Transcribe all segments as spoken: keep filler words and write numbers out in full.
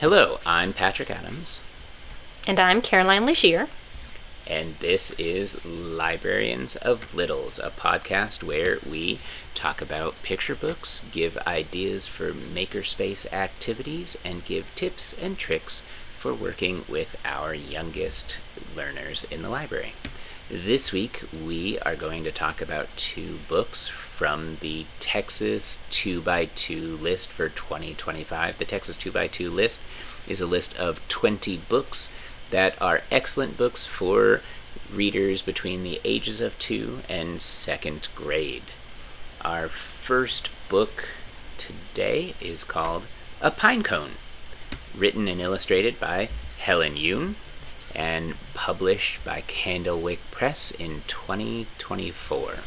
Hello, I'm Patrick Adams. And I'm Caroline Lucier. And this is Librarians of Littles, a podcast where we talk about picture books, give ideas for makerspace activities, and give tips and tricks for working with our youngest learners in the library. This week, we are going to talk about two books from the Texas two by two list for twenty twenty-five. The Texas two by two list is a list of twenty books that are excellent books for readers between the ages of two and second grade. Our first book today is called A Pinecone, written and illustrated by Helen Yoon, and published by Candlewick Press in twenty twenty-four.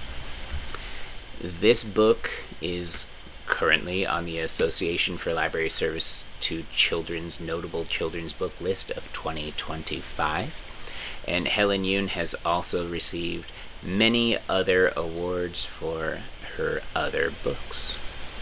This book is currently on the Association for Library Service to Children's Notable Children's Book list of twenty twenty-five, and Helen Yoon has also received many other awards for her other books.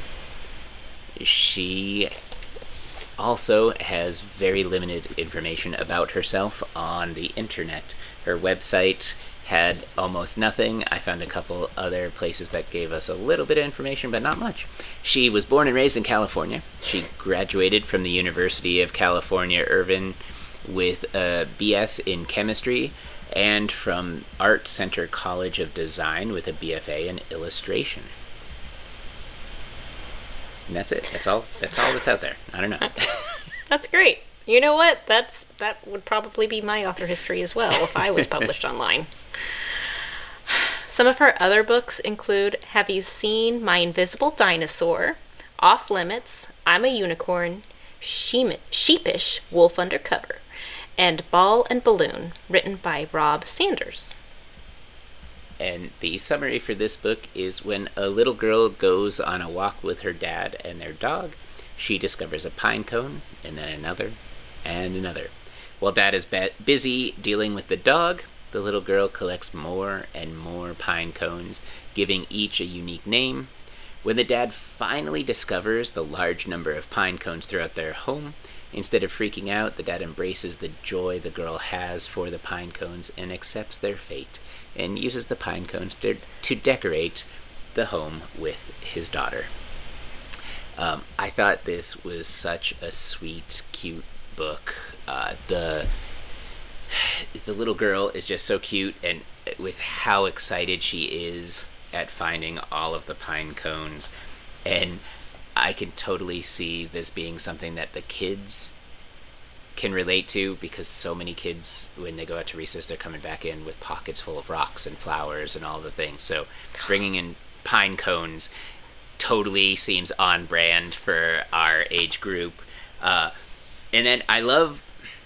She also has very limited information about herself on the internet. Her website had almost nothing. I found a couple other places that gave us a little bit of information, but not much. She was born and raised in California. She graduated from the University of California, Irvine, with a B S in chemistry, and from Art Center College of Design with a B F A in illustration. And that's it. That's all. That's all that's out there. I don't know. That's great. You know what? That's that would probably be my author history as well if I was published online. Some of her other books include Have You Seen My Invisible Dinosaur, Off Limits, I'm a Unicorn, Sheepish, Wolf Undercover, and Ball and Balloon, written by Rob Sanders. And the summary for this book is when a little girl goes on a walk with her dad and their dog, she discovers a pine cone, and then another, and another. While dad is be- busy dealing with the dog, the little girl collects more and more pine cones, giving each a unique name. When the dad finally discovers the large number of pine cones throughout their home, instead of freaking out, the dad embraces the joy the girl has for the pine cones and accepts their fate, and uses the pine cones to, to decorate the home with his daughter. Um, I thought this was such a sweet, cute book. Uh, the the little girl is just so cute, and with how excited she is at finding all of the pine cones, and I can totally see this being something that the kids can relate to, because so many kids, when they go out to recess, they're coming back in with pockets full of rocks and flowers and all the things. So bringing in pine cones totally seems on brand for our age group. Uh, and then I love,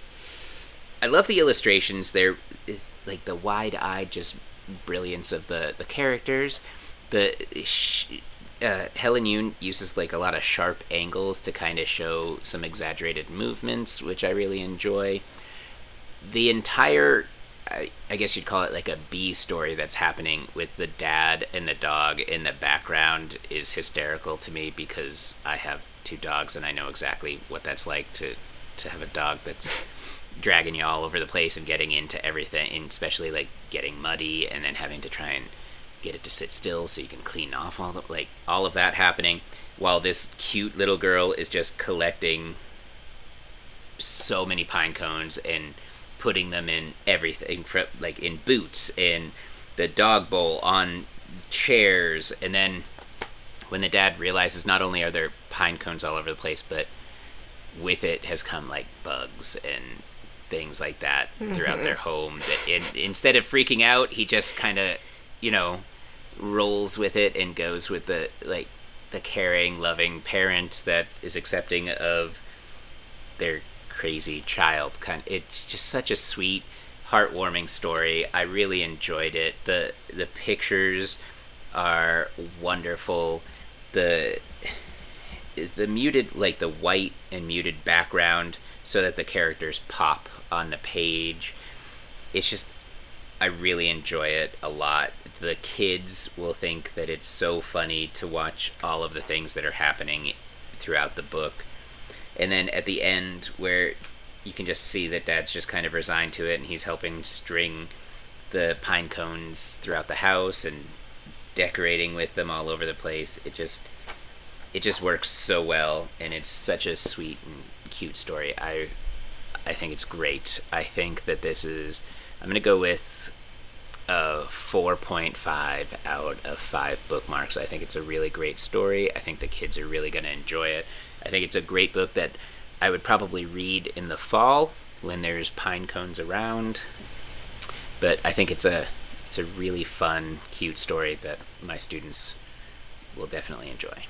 I love the illustrations. They're like the wide-eyed, just brilliance of the the characters. The sh- Uh, Helen Yoon uses like a lot of sharp angles to kind of show some exaggerated movements, which I really enjoy. The entire, I, I guess you'd call it like a B story that's happening with the dad and the dog in the background is hysterical to me, because I have two dogs and I know exactly what that's like to, to have a dog that's dragging you all over the place and getting into everything, and especially like getting muddy and then having to try and get it to sit still so you can clean off all the, like all of that happening, while this cute little girl is just collecting so many pine cones and putting them in everything, like in boots, in the dog bowl, on chairs. And then when the dad realizes not only are there pine cones all over the place, but with it has come like bugs and things like that throughout their home, that in, instead of freaking out, he just kind of, you know, rolls with it and goes with the like the caring, loving parent that is accepting of their crazy child. Kind of, it's just such a sweet, heartwarming story. I really enjoyed it. the The pictures are wonderful. The the muted, like the white and muted background, so that the characters pop on the page. It's just, I really enjoy it a lot. The kids will think that it's so funny to watch all of the things that are happening throughout the book. And then at the end, where you can just see that Dad's just kind of resigned to it, and he's helping string the pine cones throughout the house and decorating with them all over the place. It just it just works so well, and it's such a sweet and cute story. I I think it's great. I think that this is, I'm going to go with a four point five out of five bookmarks. I think it's a really great story. I think the kids are really going to enjoy it. I think it's a great book that I would probably read in the fall when there's pine cones around. But I think it's a it's a really fun, cute story that my students will definitely enjoy.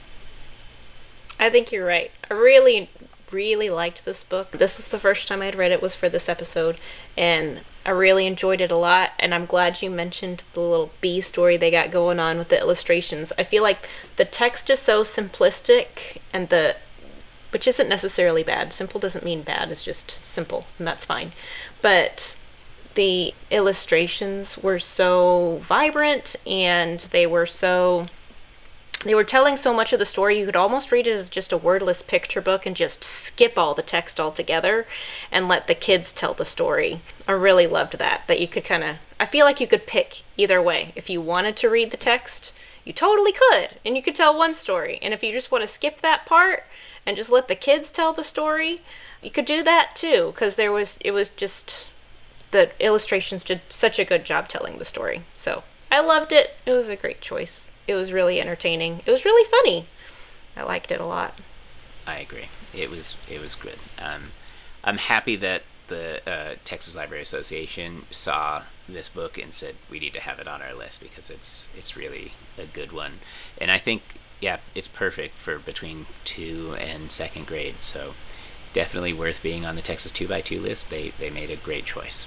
I think you're right. I really, really liked this book. This was the first time I'd read it, was for this episode, and I really enjoyed it a lot, and I'm glad you mentioned the little bee story they got going on with the illustrations. I feel like the text is so simplistic, and the which isn't necessarily bad. Simple doesn't mean bad, it's just simple, and that's fine. But the illustrations were so vibrant, and they were so... They were telling so much of the story, you could almost read it as just a wordless picture book and just skip all the text altogether and let the kids tell the story. I really loved that, that you could kind of... I feel like you could pick either way. If you wanted to read the text, you totally could, and you could tell one story. And if you just want to skip that part and just let the kids tell the story, you could do that too, because there was... It was just... The illustrations did such a good job telling the story. So I loved it. It was a great choice. It was really entertaining. It was really funny. I liked it a lot. I agree. It was it was good. Um, I'm happy that the uh, Texas Library Association saw this book and said we need to have it on our list because it's it's really a good one. And I think, yeah, it's perfect for between two and second grade. So definitely worth being on the Texas two by two list. They they made a great choice.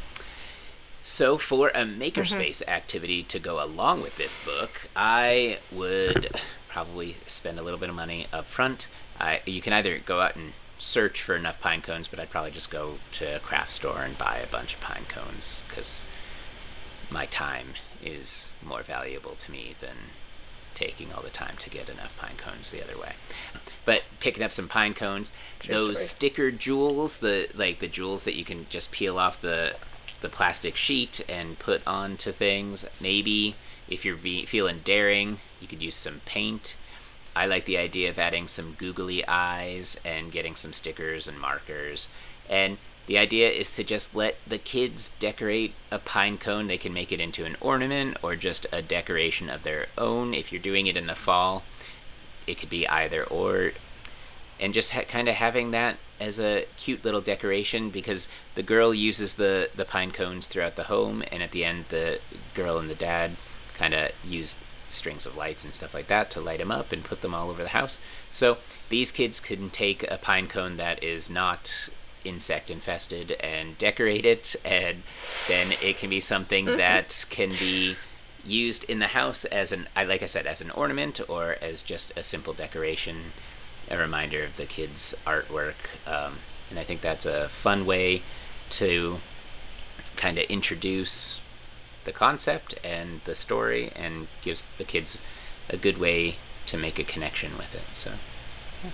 So for a makerspace mm-hmm. activity to go along with this book, I would probably spend a little bit of money up front. I, you can either go out and search for enough pine cones, but I'd probably just go to a craft store and buy a bunch of pine cones because my time is more valuable to me than taking all the time to get enough pine cones the other way. But picking up some pine cones, True those story. sticker jewels, the like the jewels that you can just peel off the the plastic sheet and put onto things. Maybe if you're be- feeling daring, you could use some paint. I like the idea of adding some googly eyes and getting some stickers and markers. And the idea is to just let the kids decorate a pine cone. They can make it into an ornament or just a decoration of their own. If you're doing it in the fall, it could be either or. And just ha- kind of having that as a cute little decoration, because the girl uses the, the pine cones throughout the home, and at the end the girl and the dad kind of use strings of lights and stuff like that to light them up and put them all over the house. So these kids can take a pine cone that is not insect infested and decorate it, and then it can be something that can be used in the house as an, I like I said, as an ornament or as just a simple decoration, a reminder of the kids' artwork. Um, and I think that's a fun way to kind of introduce the concept and the story and gives the kids a good way to make a connection with it. So yeah,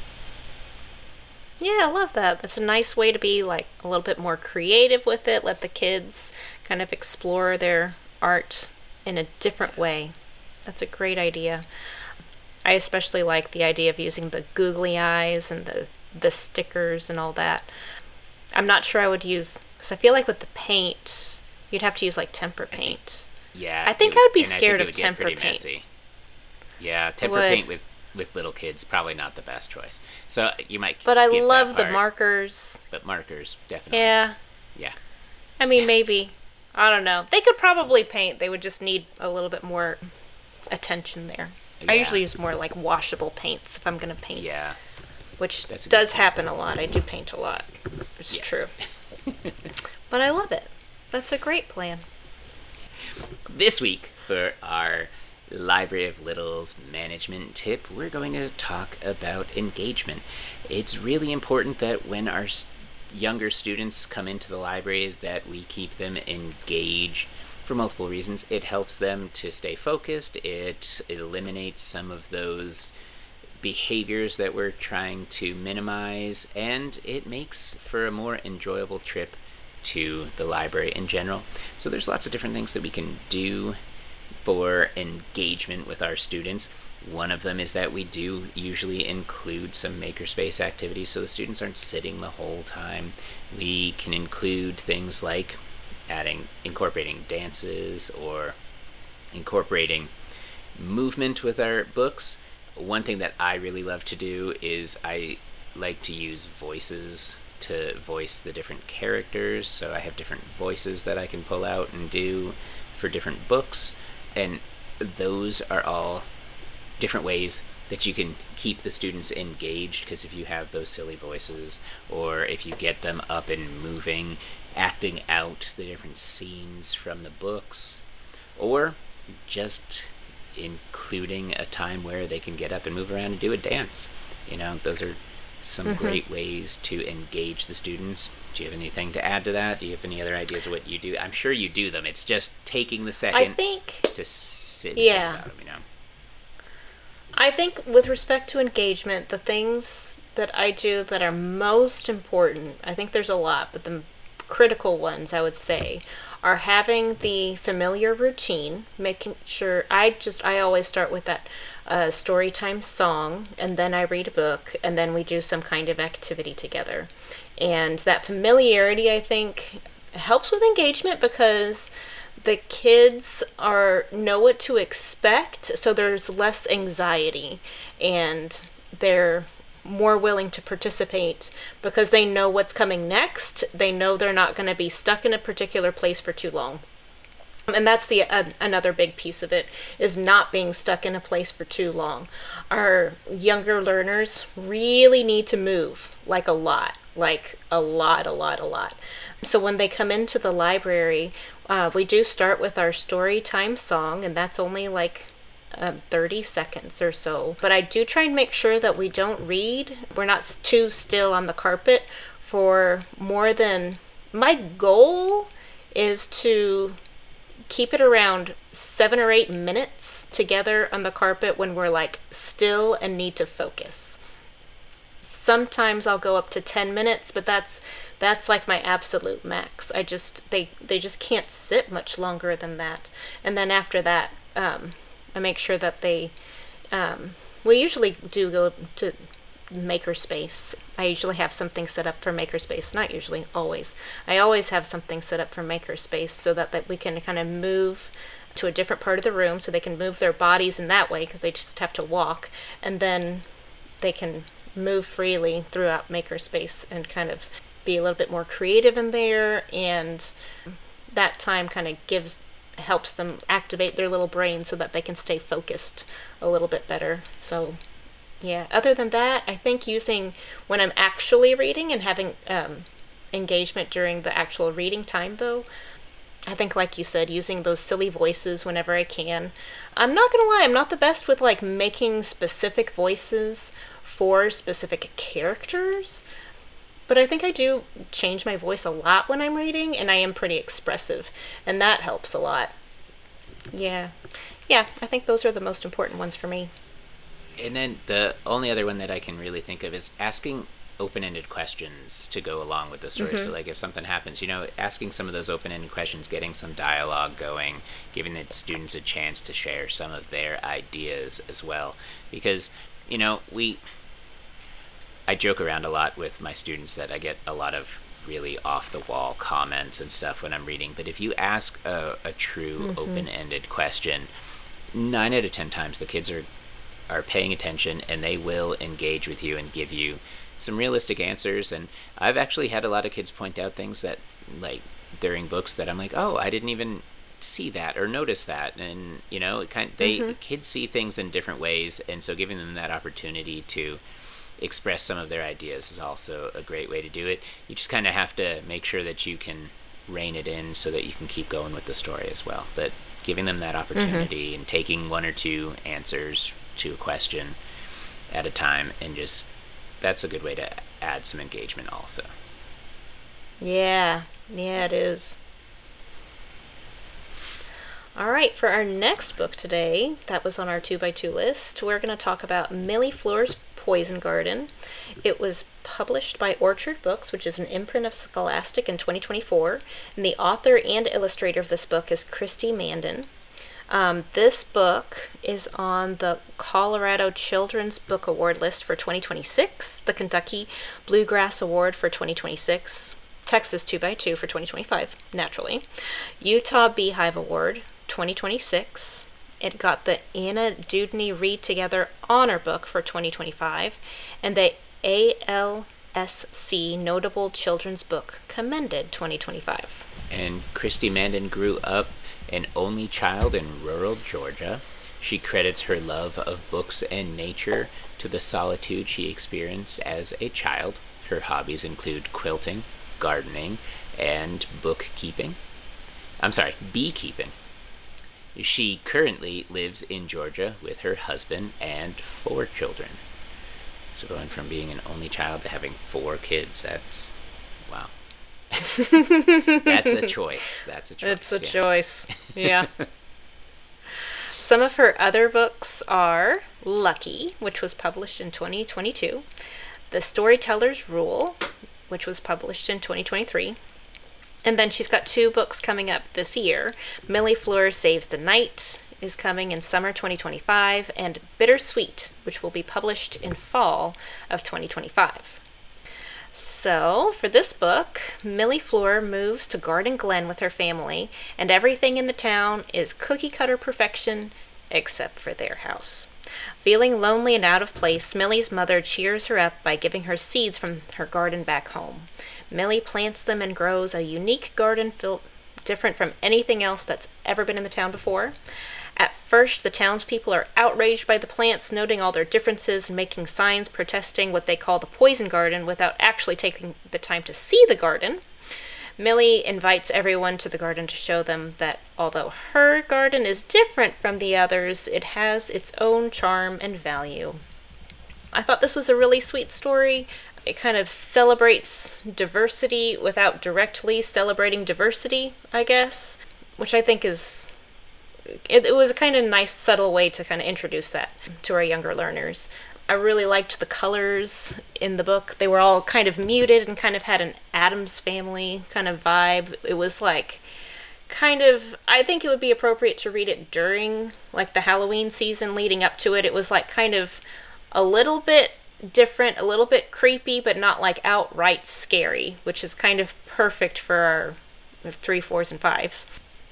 yeah I love that. That's a nice way to be like a little bit more creative with it. Let the kids kind of explore their art in a different way. That's a great idea. I especially like the idea of using the googly eyes and the the stickers and all that. I'm not sure I would use, because I feel like with the paint, you'd have to use like tempera paint. Yeah. I think would, I would be and scared I think of it would tempera get pretty paint. Messy. Yeah, tempera paint with, with little kids, probably not the best choice. So you might But I skip love that the part, markers. But markers, definitely. Yeah. Yeah. I mean, maybe. I don't know. They could probably paint. They would just need a little bit more attention there. Yeah. I usually use more like washable paints if I'm going to paint. Yeah. Which That's a good does point. happen a lot. I do paint a lot. It's Yes. true. But I love it. That's a great plan. This week, for our Library of Littles management tip, we're going to talk about engagement. It's really important that when our s- younger students come into the library that we keep them engaged for multiple reasons. It helps them to stay focused. It eliminates some of those behaviors that we're trying to minimize, and it makes for a more enjoyable trip to the library in general. So there's lots of different things that we can do for engagement with our students. One of them is that we do usually include some makerspace activities so the students aren't sitting the whole time. We can include things like adding, incorporating dances or incorporating movement with our books. One thing that I really love to do is I like to use voices to voice the different characters. So I have different voices that I can pull out and do for different books, and those are all different ways that you can keep the students engaged, because if you have those silly voices, or if you get them up and moving, acting out the different scenes from the books, or just including a time where they can get up and move around and do a dance. You know, those are some mm-hmm. great ways to engage the students. Do you have anything to add to that? Do you have any other ideas of what you do? I'm sure you do them. It's just taking the second I think, to sit and yeah. think about them, you know? I think with respect to engagement, the things that I do that are most important, I think there's a lot, but the critical ones, I would say, are having the familiar routine, making sure, I just, I always start with that uh, story time song, and then I read a book, and then we do some kind of activity together. And that familiarity, I think, helps with engagement because the kids are know what to expect, so there's less anxiety, and they're more willing to participate because they know what's coming next. They know they're not going to be stuck in a particular place for too long. And that's the uh, another big piece of it, is not being stuck in a place for too long. Our younger learners really need to move, like a lot, like a lot, a lot, a lot. So when they come into the library, uh, we do start with our story time song, and that's only like um, thirty seconds or so. But I do try and make sure that we don't read. We're not too still on the carpet for more than, my goal is to keep it around seven or eight minutes together on the carpet when we're like still and need to focus. Sometimes I'll go up to ten minutes, but that's that's like my absolute max. I just they they just can't sit much longer than that. And then after that, um, I make sure that they um, we usually do go to Makerspace. I usually have something set up for Makerspace. Not usually, always. I always have something set up for Makerspace so that, that we can kind of move to a different part of the room, so they can move their bodies in that way because they just have to walk, and then they can move freely throughout Makerspace and kind of be a little bit more creative in there, and that time kind of gives helps them activate their little brain so that they can stay focused a little bit better. So yeah, other than that, I think using, when I'm actually reading and having um, engagement during the actual reading time, though, I think, like you said, using those silly voices whenever I can. I'm not gonna lie, I'm not the best with like making specific voices for specific characters, but I think I do change my voice a lot when I'm reading, and I am pretty expressive, and that helps a lot. Yeah. Yeah, I think those are the most important ones for me. And then the only other one that I can really think of is asking open-ended questions to go along with the story. Mm-hmm. So like if something happens, you know, asking some of those open-ended questions, getting some dialogue going, giving the students a chance to share some of their ideas as well. Because, you know, we... I joke around a lot with my students that I get a lot of really off-the-wall comments and stuff when I'm reading. But if you ask a, a true mm-hmm. open-ended question, nine out of ten times the kids are are paying attention, and they will engage with you and give you some realistic answers. And I've actually had a lot of kids point out things that, like, during books that I'm like, oh, I didn't even see that or notice that. And, you know, it kind of, they mm-hmm. kids see things in different ways, and so giving them that opportunity to express some of their ideas is also a great way to do it. You just kind of have to make sure that you can rein it in so that you can keep going with the story as well. But giving them that opportunity mm-hmm. and taking one or two answers to a question at a time, and just, that's a good way to add some engagement also. Yeah, yeah, it is. All right, for our next book today, that was on our two by two list, we're going to talk about Millie Fleur's Poison Garden. It was published by Orchard Books, which is an imprint of Scholastic in twenty twenty-four, and the author and illustrator of this book is Christy Mandan. Um, this book is on the Colorado Children's Book Award list for twenty twenty-six, the Kentucky Bluegrass Award for twenty twenty-six, Texas two by two for twenty twenty-five, naturally, Utah Beehive Award twenty twenty-six. It got the Anna Dewdney Read Together Honor Book for twenty twenty-five, and the A L S C Notable Children's Book Commended twenty twenty-five. And Christy Mandan grew up an only child in rural Georgia. She credits her love of books and nature to the solitude she experienced as a child. Her hobbies include quilting, gardening, and bookkeeping. I'm sorry, beekeeping. She currently lives in Georgia with her husband and four children. So going from being an only child to having four kids, that's, wow. That's a choice. That's a choice. It's a yeah. choice. Yeah. Some of her other books are Lucky, which was published in twenty twenty-two, The Storyteller's Rule, which was published in twenty twenty-three, and then she's got two books coming up this year. Millie Fleur Saves the Night is coming in summer twenty twenty-five, and Bittersweet, which will be published in fall of twenty twenty-five. So, for this book, Millie Fleur moves to Garden Glen with her family, and everything in the town is cookie-cutter perfection except for their house. Feeling lonely and out of place, Millie's mother cheers her up by giving her seeds from her garden back home. Millie plants them and grows a unique garden filled different from anything else that's ever been in the town before. At first, the townspeople are outraged by the plants, noting all their differences and making signs protesting what they call the poison garden without actually taking the time to see the garden. Millie invites everyone to the garden to show them that although her garden is different from the others, it has its own charm and value. I thought this was a really sweet story. It kind of celebrates diversity without directly celebrating diversity, I guess, which I think is... It, it was a kind of nice, subtle way to kind of introduce that to our younger learners. I really liked the colors in the book. They were all kind of muted and kind of had an Addams Family kind of vibe. It was like kind of, I think it would be appropriate to read it during like the Halloween season leading up to it. It was like kind of a little bit different, a little bit creepy, but not like outright scary, which is kind of perfect for our three, fours, and fives.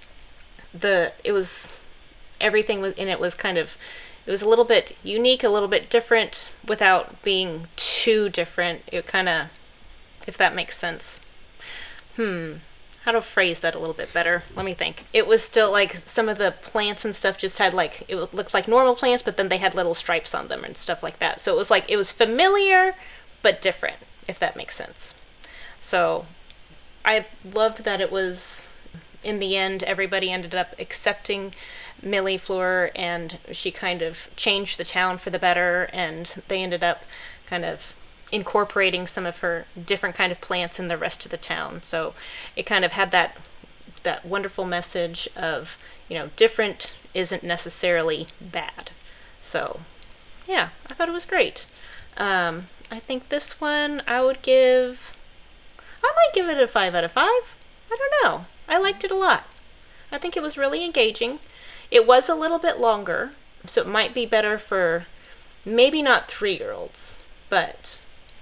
The it was everything was in it was kind of it was a little bit unique, a little bit different without being too different. It kind of, if that makes sense. Hmm. How to phrase that a little bit better? Let me think. It was still like some of the plants and stuff just had like it looked like normal plants, but then they had little stripes on them and stuff like that. So it was like it was familiar but different, if that makes sense. So I loved that it was. In the end, everybody ended up accepting Millie Fleur, and she kind of changed the town for the better, and they ended up kind of incorporating some of her different kind of plants in the rest of the town. So it kind of had that that wonderful message of, you know, different isn't necessarily bad. So, yeah, I thought it was great. Um, I think this one I would give... I might give it a five out of five. I don't know. I liked it a lot. I think it was really engaging. It was a little bit longer, so it might be better for maybe not three-year-olds, but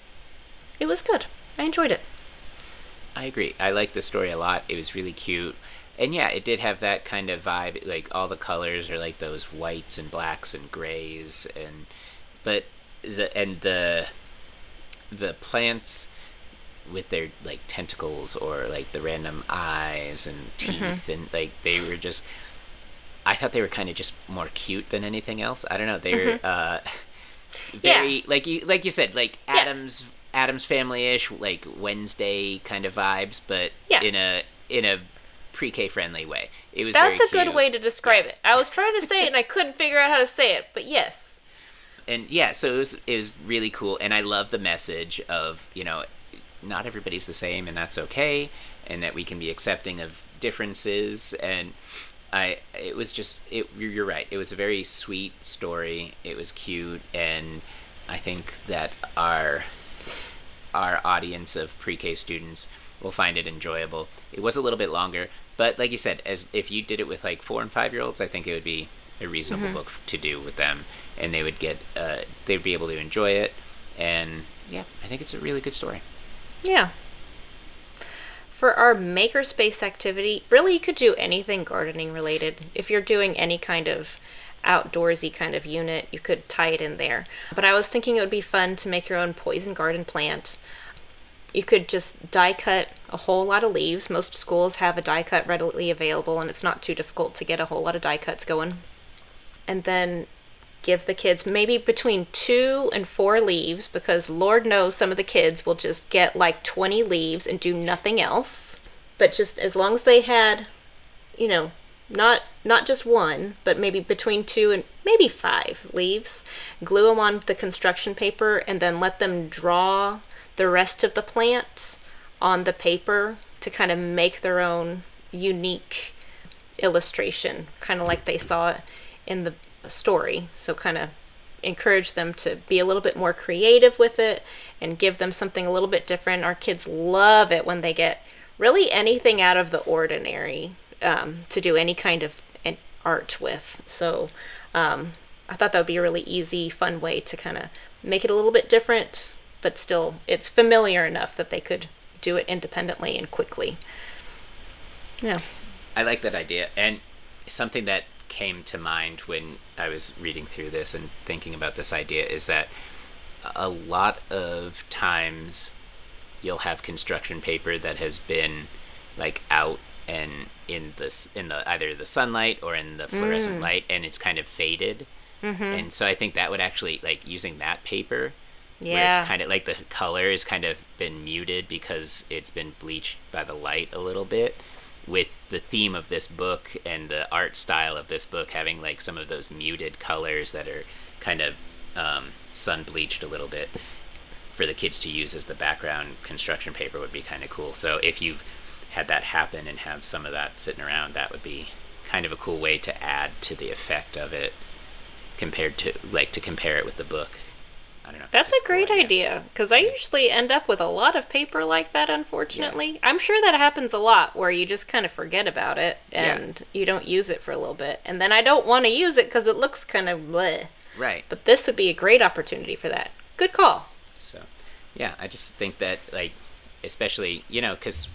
it was good. I enjoyed it. I agree. I liked the story a lot. It was really cute. And yeah, it did have that kind of vibe. Like, all the colors are like those whites and blacks and grays. and But, the and the the plants... with their like tentacles or like the random eyes and teeth mm-hmm. and like they were just I thought they were kind of just more cute than anything else. I don't know, they were mm-hmm. uh very yeah. like you like you said like yeah. Addams Addams Family-ish, like Wednesday kind of vibes, but yeah. in a in a pre-K friendly way. It was That's very a cute. Good way to describe yeah. it. I was trying to say it and I couldn't figure out how to say it, but yes. And yeah, so it was it was really cool, and I love the message of, you know, not everybody's the same, and that's okay, and that we can be accepting of differences. And I it was just it. You're you're right. It was a very sweet story. It was cute, and I think that our our audience of pre-K students will find it enjoyable. It was a little bit longer, but like you said, as if you did it with like four and five year olds, I think it would be a reasonable book to do with them, and they would get uh, they'd be able to enjoy it. And yeah, I think it's a really good story. Yeah. For our makerspace activity, really you could do anything gardening related. If you're doing any kind of outdoorsy kind of unit, you could tie it in there. But I was thinking it would be fun to make your own poison garden plant. You could just die cut a whole lot of leaves. Most schools have a die cut readily available, and it's not too difficult to get a whole lot of die cuts going. And then give the kids maybe between two and four leaves, because Lord knows some of the kids will just get like twenty leaves and do nothing else. But just as long as they had, you know, not not just one, but maybe between two and maybe five leaves, glue them on the construction paper and then let them draw the rest of the plant on the paper to kind of make their own unique illustration, kind of like they saw in the story. So kind of encourage them to be a little bit more creative with it and give them something a little bit different. Our kids love it when they get really anything out of the ordinary um, to do any kind of an art with. So um, I thought that would be a really easy, fun way to kind of make it a little bit different, but still it's familiar enough that they could do it independently and quickly. Yeah. I like that idea. And something that came to mind when I was reading through this and thinking about this idea is that a lot of times you'll have construction paper that has been like out and in this in the either the sunlight or in the fluorescent mm. light, and it's kind of faded. Mm-hmm. And so I think that would actually, like, using that paper, yeah, where it's kind of like the color has kind of been muted because it's been bleached by the light a little bit, with the theme of this book and the art style of this book having like some of those muted colors that are kind of um, sun bleached a little bit, for the kids to use as the background construction paper would be kind of cool. So if you've had that happen and have some of that sitting around, that would be kind of a cool way to add to the effect of it compared to like to compare it with the book. I don't know. That's, That's a great cool idea, because I usually end up with a lot of paper like that, unfortunately. Yeah. I'm sure that happens a lot, where you just kind of forget about it, and yeah. you don't use it for a little bit. And then I don't want to use it because it looks kind of bleh. Right. But this would be a great opportunity for that. Good call. So, yeah, I just think that, like, especially, you know, because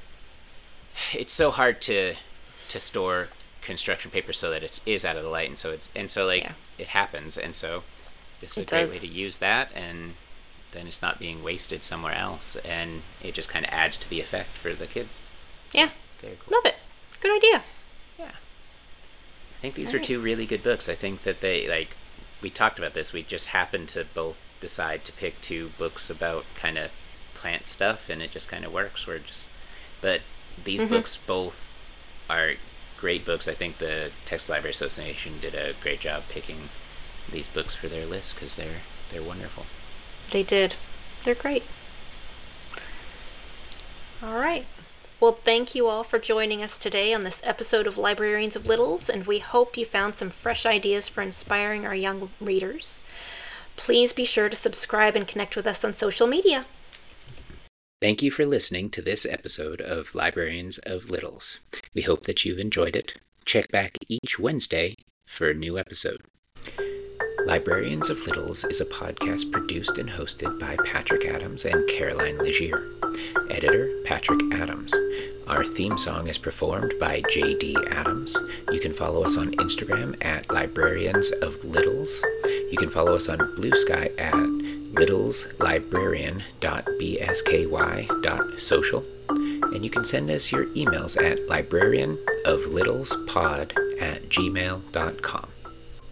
it's so hard to to store construction paper so that it is out of the light, and so it's and so like yeah. it happens, and so this is it a great does. way to use that, and then it's not being wasted somewhere else, and it just kind of adds to the effect for the kids. So, yeah, very cool. Love it. Good idea. Yeah, I think these All are right. two really good books. I think that they like we talked about this. We just happened to both decide to pick two books about kind of plant stuff, and it just kind of works. We're just, but these mm-hmm. books both are great books. I think the Texas Library Association did a great job picking these books for their list, because they're they're wonderful. They did. They're great. All right. Well, thank you all for joining us today on this episode of Librarians of Littles, and we hope you found some fresh ideas for inspiring our young readers. Please be sure to subscribe and connect with us on social media. Thank you for listening to this episode of Librarians of Littles. We hope that you've enjoyed it. Check back each Wednesday for a new episode. Librarians of Littles is a podcast produced and hosted by Patrick Adams and Caroline Legier. Editor, Patrick Adams. Our theme song is performed by J D Adams. You can follow us on Instagram at Librarians of Littles. You can follow us on Blue Sky at littleslibrarian dot b s k y dot social. And you can send us your emails at librarianoflittlespod at gmail dot com.